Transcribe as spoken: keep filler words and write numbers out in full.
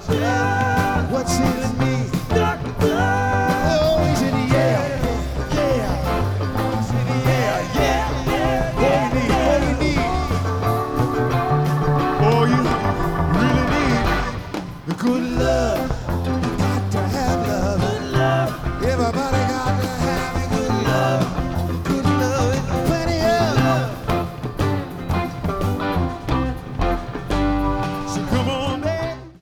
What's healing me? Oh, he's in the air. Yeah. He's in the air. Yeah. What you need? What you need? Oh, you really need the good love.